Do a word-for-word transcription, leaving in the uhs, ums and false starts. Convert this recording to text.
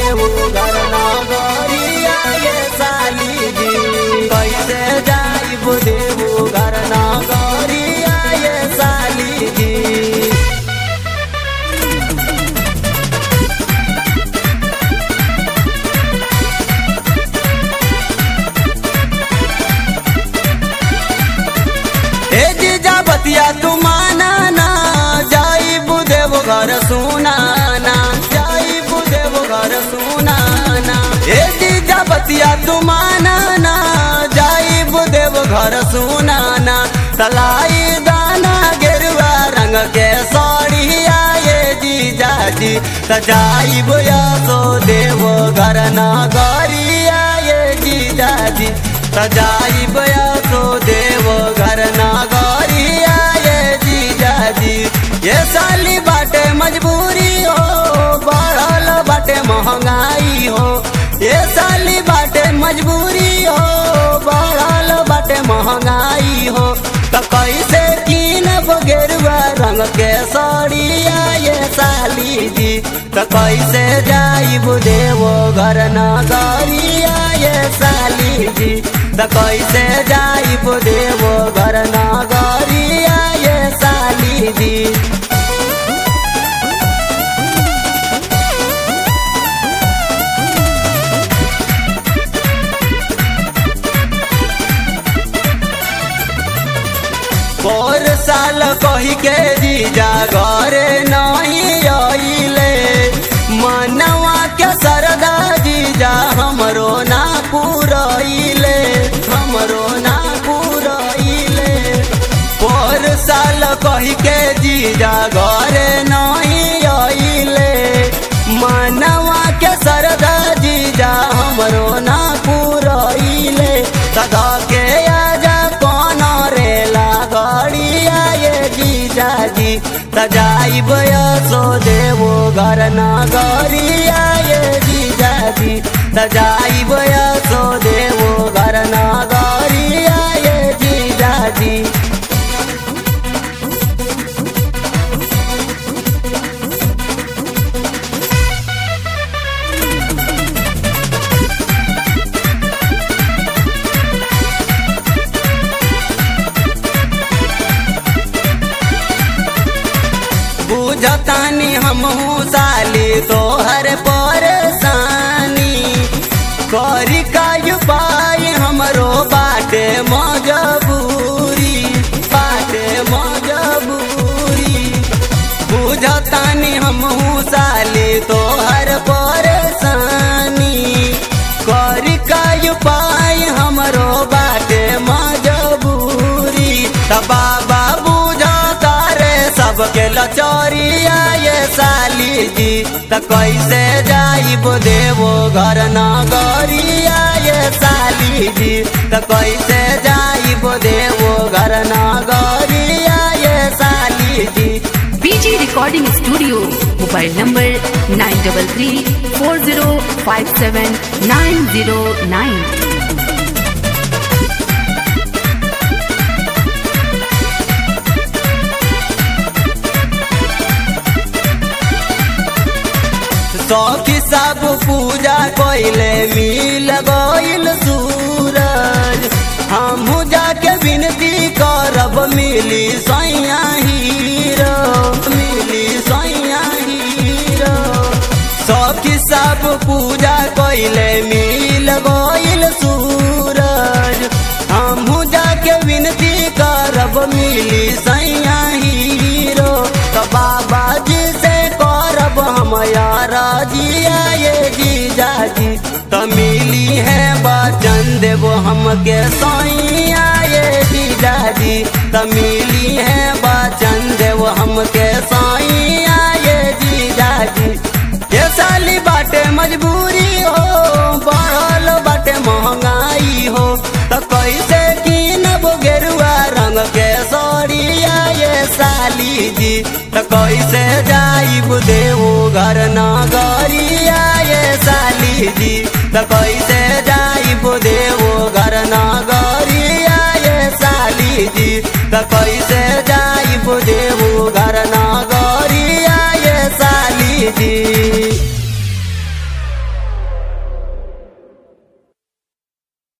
देवो घर नगरिया ये साली जी। कैसे जाइब देवो घर नगरिया ये साली जी। बतिया तू माना ना जाई बुदेव घर सुनाना, जाई बुदेव घर सुनाना। ए जीजा बतिया तू माना ना जाई बुदेव घर सुनाना। तलाई दाना गेरुआ रंग के साड़िया ये जीजा जी। सजाई बुया सो देव घर नगरिया ये जीजा जी। सजाई बुया सो देव घर नगरिया ये जीजा जी। ये साली बाटे मजबूरी हो, बढ़ल बाटे महंगाई हो। ये साली बाटे मजबूरी हो, बढ़ल बाटे महंगाई हो। तो कैसे कीनब गेरुआ रंग के साड़िया ये साली जी। तो कैसे जाइब देवो घर नगरिया ये साली जी। तो कैसे जाइब देवो घर नगरिया ये साली जी। और साल कही के जीजा घरे नहीं आइले। मनवा के सरदा जीजा हमरो ना पुरइले, हमरो ना पुरइले। और साल कही के जीजा घरे नहीं आइले। मनवा के सरदा जीजा हमरो ना पुरइले। सदा के आजा कौन रेला गड़िया ये जीजा जी। सजाइब सो देवो घर नगरिया ये जीजा जी। सजाइब सो देवो घर नगरिया ये जीजा जी। बुझतानी हमहू साली तोहर परेशानी। करी कायु पाई हमरो बाटे मजबूरी, बाटे मजबूरी। बुझतानी हमहू साली तोहर परेशानी। करी कायु पाई हमरो बाटे मजबूरी। तब बाबा बुझता रे सबके लचरिया ये साली जी। त कैसे जाइब देवो घर नगरिया ये साली जी। त कैसे जाइब देवो घर नगरिया ये साली जी। BG recording studio, mobile number nine double three four zero five seven nine zero nine. सौखी सब पूजा कोइले मिल गइल सूरज। हमहू जाके विनती करब मिली सैया हीरो, मिली सैया हीरो। सौखी सब पूजा कोइले मिल गइल सूरज। हमहू जाके विनती करब मिली सैया हीरो। तो बाबा जी से करब हम यारा जिया ये जीजा जी। तो मिली है वचन देवो हमके सैया ये जीजा जी। तो मिली है वचन देवो हमके सैया ये जीजा जी। ये साली बाटे मजबूरी हो, बढ़ल बाटे महंगाई हो। तो कैसे कीनब गेरुआ रंग के साड़िया ये साली जी। तो कैसे जाइब देवो घर नगरिया ये साली जी। तो कैसे जाइब देवो घर नगरिया ये साली जी। तो कैसे जाइब देवो घर नगरिया ये साली जी।